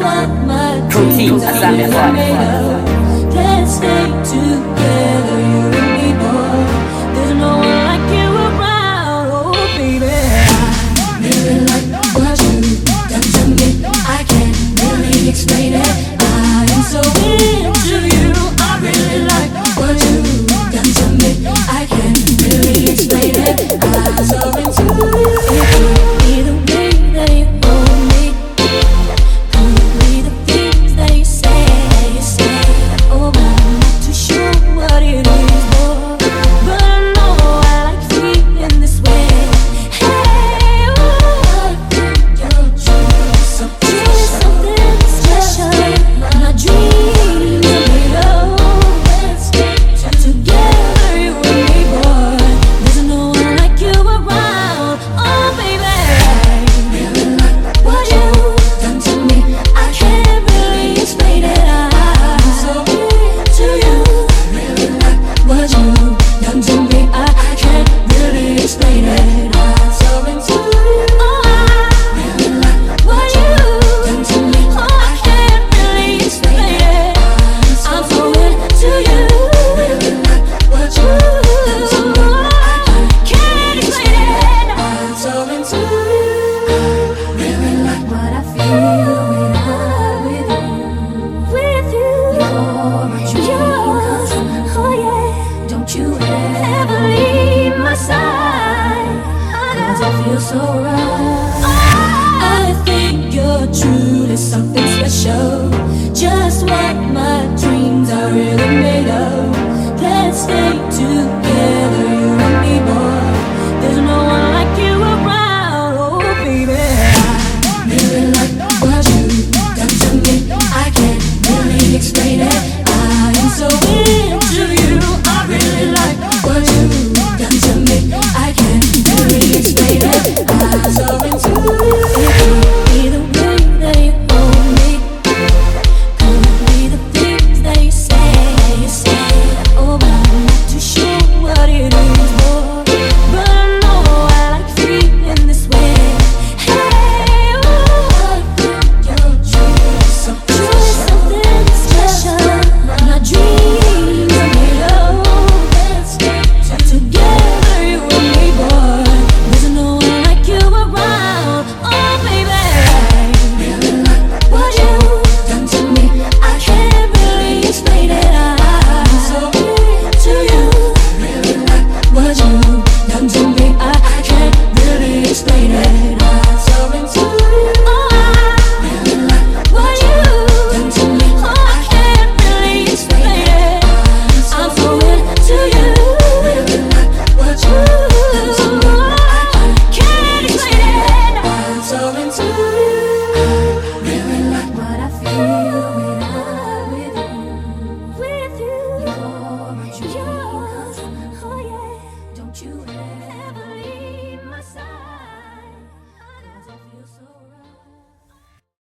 Protein, I said that boy. Let's stay together, you and me, boy. There's no one like you around, oh baby. I really like what you done to me. I can't really explain it. I am so into you. I really like what you done to me. I can't really explain it. I'm so into you. It could be the way that you hold me. Could be the things that you say. Oh, I'm not too sure what it is, boy, but I know I like feeling this way. Hey, oh, I think you're truly something special. My dreams are made of. Let's get together, you and me, boy. There's no one like you around. Oh, baby, I really like what you done to me. I can't really explain it. I'm so into you. Really like what you done to me. I can't really explain it. I'm so into you. Oh, I really like what you done to me. Oh, I can't really explain it. I'm so into you. Really like what you done to me. I can't explain it. I'm so into you. I really like what I feel when I'm with you. With you, yours. Oh yeah. Don't you ever leave my side, 'cause I feel so right. I think you're truly something